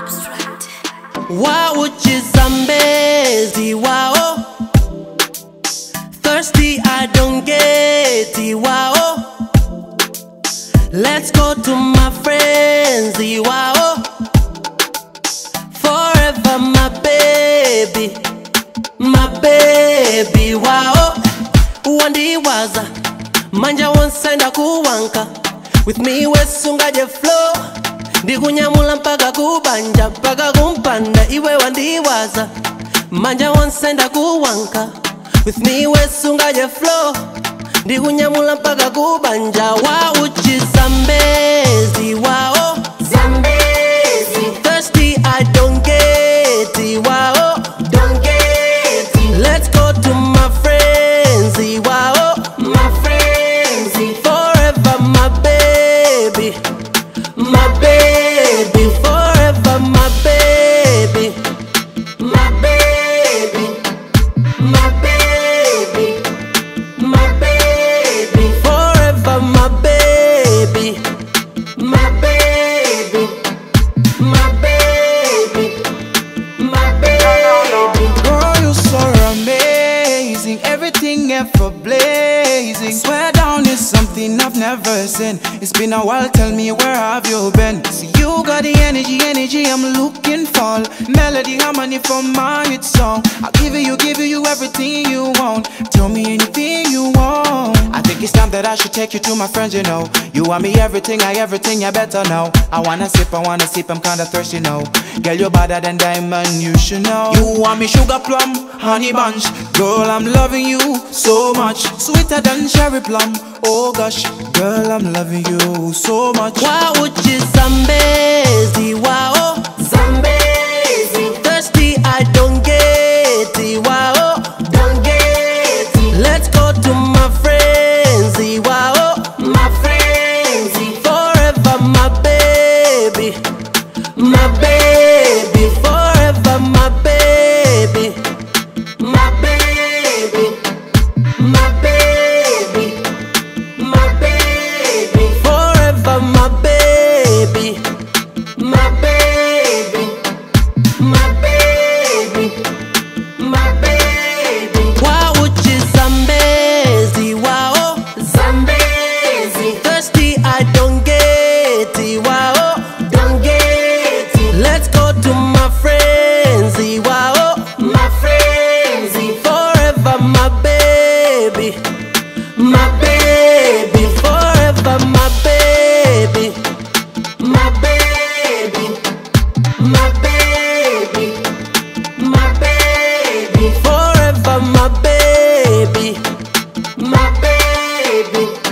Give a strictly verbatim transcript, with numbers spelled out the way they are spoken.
Abstract. Wauchi Zambezi wao, thirsty I don't get it wao. Let's go to my friends wao, forever my baby, my baby wao. Wandi waza manja wonsenda kuwanka, with me wesunga je flow. Ndikunyamula mpaka kubanja mpaka kumpanda, iwe wandiwaza manja wonsenda kuwanka, with me wesunga je flow. Ndikunyamula mpaka kubanja. Wauchi Zambezi wao, Zambezi, thirsty I don't get it wao, don't get it. Let's go to my friends wao, my friends, forever my baby, my baby, forever my baby, my baby, my baby, my baby, forever my baby, my baby, my baby, my baby. Girl, you're so amazing, everything ever blazing. Swear down is something I've never seen. It's been a while, tell me where have you been? See, you got the energy, energy I'm looking for. Melody, harmony from my hit song. I'll give you, give you everything you want. Tell me anything you want. I think it's time that I should take you to my friends, you know. You want me everything, I everything, I better know. I wanna sip, I wanna sip, I'm kinda thirsty now. Girl, you're better than diamond, you should know. You want me sugar plum, honey bunch. Girl, I'm loving you so much. Sweeter than cherry plum, oh gosh. Girl, I'm loving you so much. Wauchi Zambezi wao, Zambezi, thirsty I don't get it wao, don't get it. Let's go to my friends wao, my friends, forever my baby, my baby, forever my baby, my baby, my baby, my baby, forever my baby, my baby, my baby, my baby. Wauchi Zambezi wao, Zambezi, thirsty I don't get it wao, don't get it. Let's go to my friends wao, my friends, forever my baby, my baby, forever my baby, my baby, my baby, my baby, forever my baby, my baby.